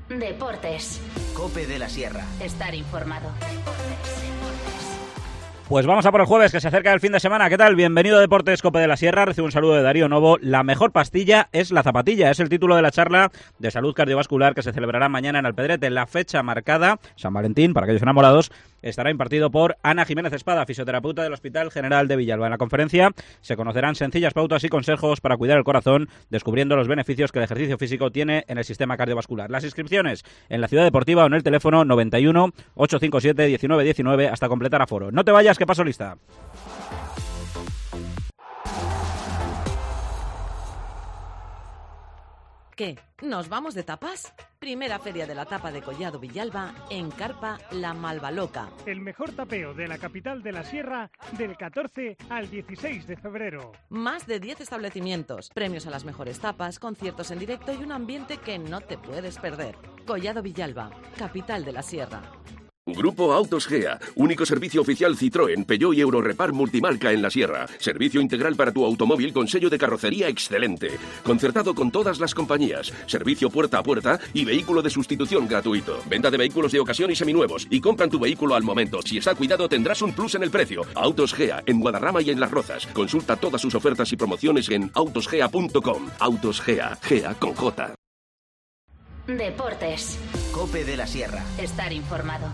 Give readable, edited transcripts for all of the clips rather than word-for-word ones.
Deportes. COPE de la Sierra. Estar informado. Pues vamos a por el jueves, que se acerca el fin de semana. ¿Qué tal? Bienvenido a Deportes COPE de la Sierra. Recibo un saludo de Darío Novo. La mejor pastilla es la zapatilla. Es el título de la charla de salud cardiovascular que se celebrará mañana en Alpedrete. La fecha marcada, San Valentín, para aquellos enamorados, estará impartido por Ana Jiménez Espada, fisioterapeuta del Hospital General de Villalba. En la conferencia se conocerán sencillas pautas y consejos para cuidar el corazón, descubriendo los beneficios que el ejercicio físico tiene en el sistema cardiovascular. Las inscripciones en la Ciudad Deportiva o en el teléfono 91 857 1919 hasta completar aforo. No te vayas, que paso lista. ¿Qué? ¿Nos vamos de tapas? Primera feria de la tapa de Collado Villalba en Carpa La Malvaloca. El mejor tapeo de la capital de la Sierra del 14 al 16 de febrero. Más de 10 establecimientos, premios a las mejores tapas, conciertos en directo y un ambiente que no te puedes perder. Collado Villalba, capital de la Sierra. Grupo Autos Gea, único servicio oficial Citroën, Peugeot y Eurorepar multimarca en la Sierra. Servicio integral para tu automóvil con sello de carrocería excelente. Concertado con todas las compañías. Servicio puerta a puerta y vehículo de sustitución gratuito. Venta de vehículos de ocasión y seminuevos. Y compran tu vehículo al momento. Si está cuidado tendrás un plus en el precio. Autos Gea, en Guadarrama y en Las Rozas. Consulta todas sus ofertas y promociones en autosgea.com. Autos Gea, Gea con J. Deportes. COPE de la Sierra. Estar informado.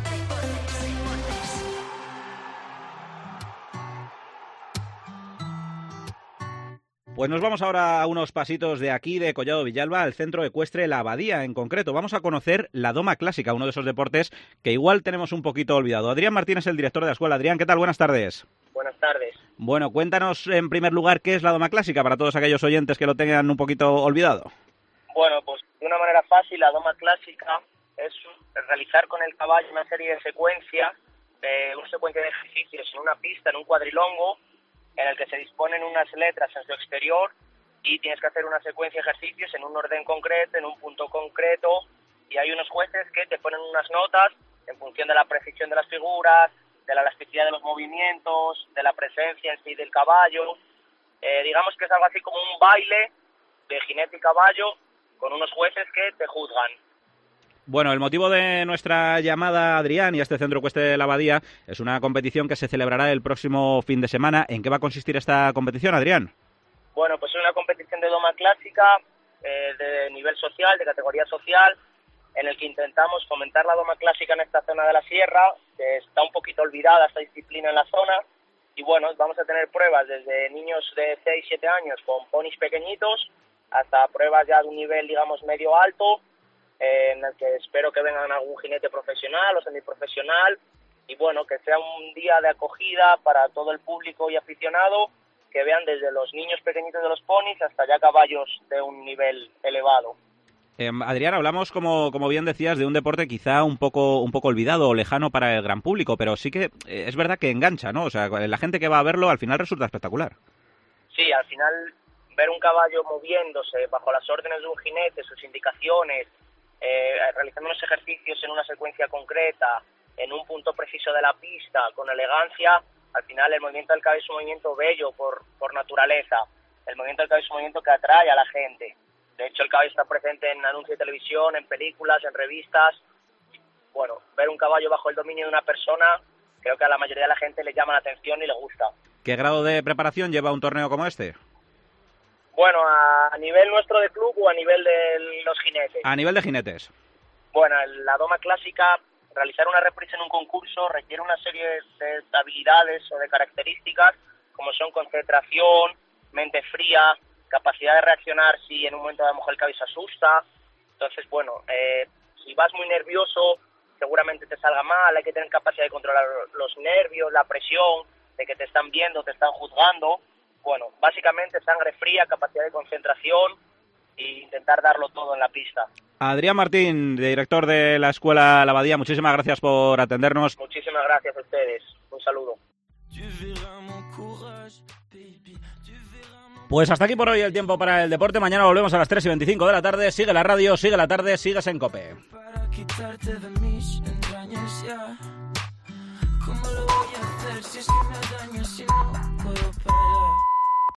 Pues nos vamos ahora a unos pasitos de aquí, de Collado Villalba, al centro ecuestre La Abadía en concreto. Vamos a conocer la doma clásica, uno de esos deportes que igual tenemos un poquito olvidado. Adrián Martín es el director de la escuela. Adrián, ¿qué tal? Buenas tardes. Buenas tardes. Bueno, cuéntanos en primer lugar qué es la doma clásica para todos aquellos oyentes que lo tengan un poquito olvidado. Bueno, pues de una manera fácil, la doma clásica es realizar con el caballo una serie de secuencia de ejercicios en una pista, en un cuadrilongo, en el que se disponen unas letras en su exterior y tienes que hacer una secuencia de ejercicios en un orden concreto, en un punto concreto, y hay unos jueces que te ponen unas notas en función de la precisión de las figuras, de la elasticidad de los movimientos, de la presencia en sí del caballo. Digamos que es algo así como un baile de jinete y caballo con unos jueces que te juzgan. Bueno, el motivo de nuestra llamada, Adrián, y a este centro ecuestre de la Abadía, es una competición que se celebrará el próximo fin de semana. ¿En qué va a consistir esta competición, Adrián? Bueno, pues es una competición de doma clásica de nivel social, de categoría social, en el que intentamos fomentar la doma clásica en esta zona de la sierra, que está un poquito olvidada esta disciplina en la zona. Y bueno, vamos a tener pruebas desde niños de 6-7 años con ponis pequeñitos hasta pruebas ya de un nivel, digamos, medio-alto, en el que espero que vengan algún jinete profesional o semiprofesional, y bueno, que sea un día de acogida para todo el público y aficionado, que vean desde los niños pequeñitos de los ponis hasta ya caballos de un nivel elevado. Adrián, hablamos, como bien decías, de un deporte quizá un poco olvidado o lejano para el gran público, pero sí que es verdad que engancha, ¿no? O sea, la gente que va a verlo al final resulta espectacular. Sí, al final ver un caballo moviéndose bajo las órdenes de un jinete, sus indicaciones, realizando unos ejercicios en una secuencia concreta, en un punto preciso de la pista, con elegancia, al final el movimiento del caballo es un movimiento bello por naturaleza. El movimiento del caballo es un movimiento que atrae a la gente. De hecho, el caballo está presente en anuncios de televisión, en películas, en revistas. Bueno, ver un caballo bajo el dominio de una persona, creo que a la mayoría de la gente le llama la atención y le gusta. ¿Qué grado de preparación lleva un torneo como este? Bueno, a nivel nuestro de club o a nivel de los jinetes. A nivel de jinetes. Bueno, la doma clásica, realizar una reprisa en un concurso requiere una serie de habilidades o de características, como son concentración, mente fría, capacidad de reaccionar si en un momento a lo mejor el caballo se asusta. Entonces, bueno, si vas muy nervioso, seguramente te salga mal. Hay que tener capacidad de controlar los nervios, la presión, de que te están viendo, te están juzgando. Bueno, básicamente sangre fría, capacidad de concentración e intentar darlo todo en la pista. Adrián Martín, director de la Escuela La Abadía, muchísimas gracias por atendernos. Muchísimas gracias a ustedes. Un saludo. Pues hasta aquí por hoy el tiempo para el deporte. Mañana volvemos a las 3:25 de la tarde. Sigue la radio, sigue la tarde, sigas en COPE. Para quitarte de mis entrañas ya. ¿Cómo lo voy a hacer si es que me dañas y no puedo parar?